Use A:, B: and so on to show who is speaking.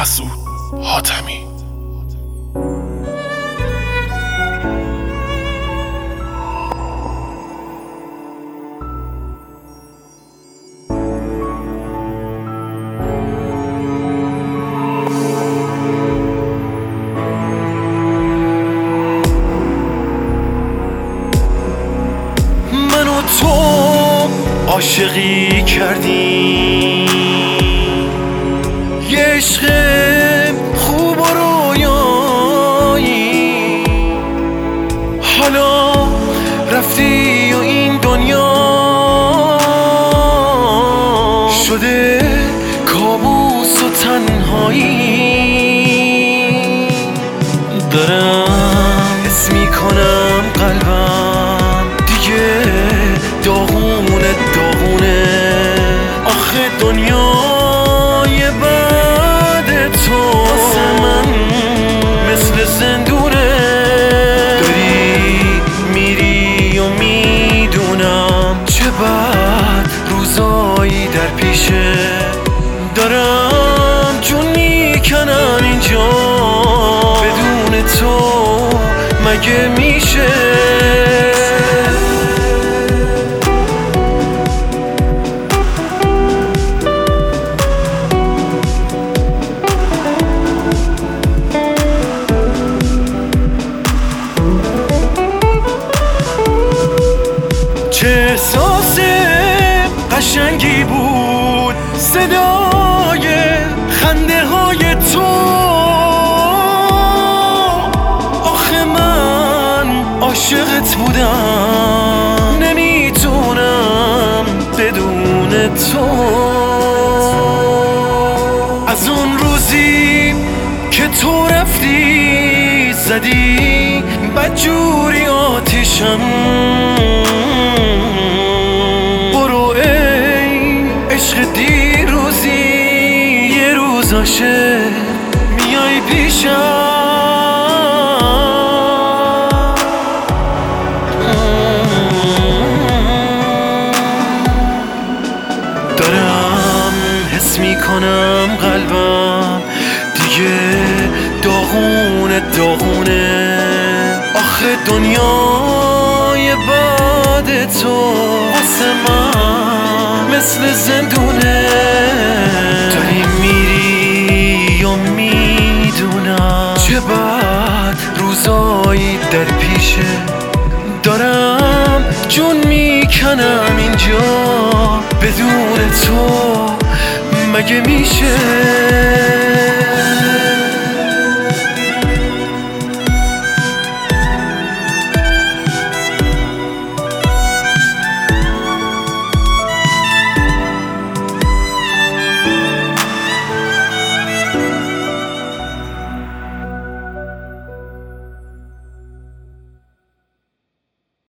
A: مسعود حاتمی.
B: من و تو عاشقی کردیم، یه عشق خوب و رویایی، حالا رفتی و این دنیا شده کابوس و تنهایی. دارم حس میکنم قلبم دیگه داغونه داغونه، آخه دنیای بعد تو واسه من مثل زندونه. داری میری و میدونم چه بد روزایی در پیشه، دارم جون میکنم اینجا، بدون تو مگه میشه؟ چه احساس قشنگی بود صدای خنده های تو، آخه من عاشقت بودم، نمیتونم بدون تو. از اون روزی که تو رفتی زدی بدجوری آتیشم، برو ای عشق دیروزی، یه روز عاشق میای پیشم. دارم حس میکنم قلبم دیگه داغونه داغونه، آخه دنیای بعد تو واسه من مثل زندونه. داری میری و میدونم چه بد روزایی در پیشه، دارم جون میکنم اینجا، بدون تو مگه میشه؟